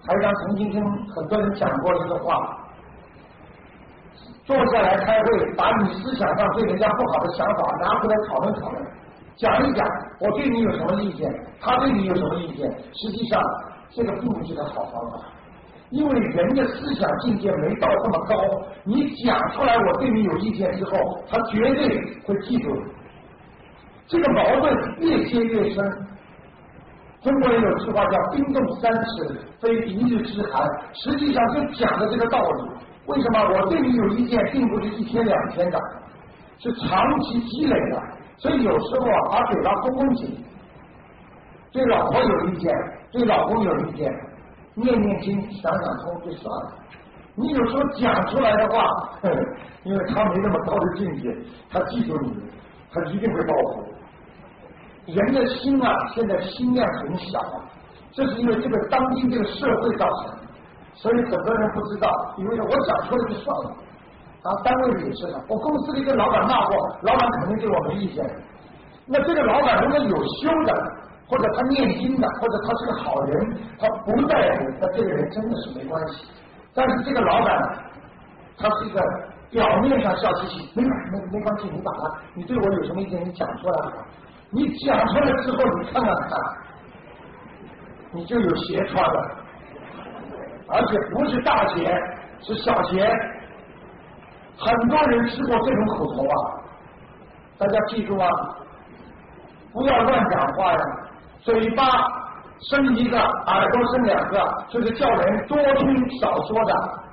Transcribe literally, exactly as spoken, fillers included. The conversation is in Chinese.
台长曾经跟很多人讲过一个话，坐下来开会，把你思想上对人家不好的想法拿出来讨论讨论，讲一讲我对你有什么意见，他对你有什么意见。实际上这个并不是个好方法，因为人的思想境界没到这么高，你讲出来我对你有意见之后，他绝对会记住你。这个矛盾越结越深。中国人有句话叫冰冻三尺非一日之寒，实际上就讲的这个道理。为什么我对你有意见并不是一天两天的，是长期积累的。所以有时候啊，把嘴巴公公紧，对老婆有意见，对老公有意见，念念经想想通就算了。你有时候讲出来的话，呵呵，因为他没那么高的境界，他记住你，他一定会报复。人的心啊，现在心量很小啊，这是因为这个当今这个社会造成的，所以很多人不知道，以为我讲出来就算了。啊，单位里也是的，我公司里跟老板骂过，老板肯定对我没意见。那这个老板如果有修的，或者他念经的，或者他是个好人，他不在乎，那这个人真的是没关系。但是这个老板，他是一个表面上笑嘻嘻，没没没关系，你把他，你对我有什么意见，你讲出来好。你讲出来之后，你看看看，你就有鞋穿了，而且不是大鞋，是小鞋。很多人吃过这种苦头啊，大家记住啊，不要乱讲话呀。嘴巴生一个，耳朵生两个，就是叫人多听少说的。